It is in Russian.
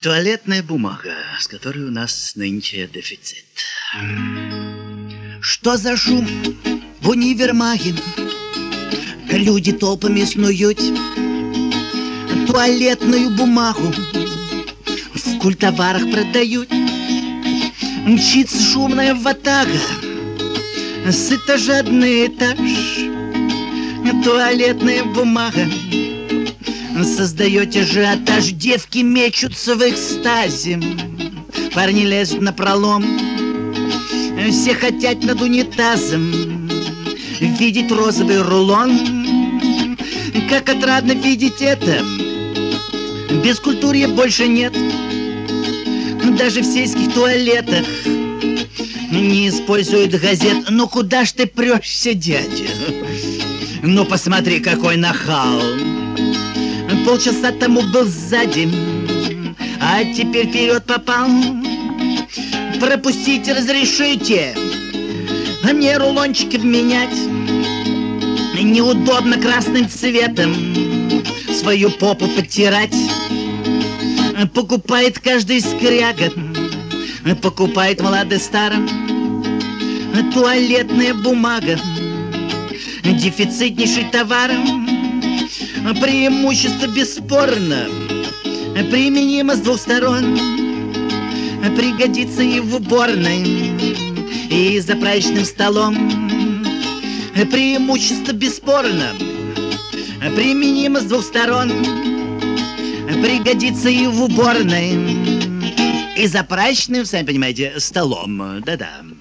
Туалетная бумага, с которой у нас нынче дефицит. Что за шум в универмаге? Люди толпами снуют. Туалетную бумагу в культоварах продают. Мчится шумная ватага с этажа на этаж. Туалетная бумага создает ажиотаж. Девки мечутся в экстазе, парни лезут напролом. Все хотят над унитазом видеть розовый рулон. Как отрадно видеть это, бескультурья больше нет. Даже в сельских туалетах не используют газет. Ну куда ж ты прешься, дядя? Ну посмотри, какой нахал. Полчаса тому был сзади, а теперь вперед попал. Пропустите, разрешите мне рулончики менять. Неудобно красным цветом свою попу подтирать. Покупает каждый скряга, покупает молодым старым. Туалетная бумага дефицитнейший товар. Преимущество бесспорно применимо с двух сторон. Пригодится и в уборной, и за праздничным столом. Преимущество бесспорно применимо с двух сторон. Пригодится и в уборной, и за праздничным, сами понимаете, столом. Да-да.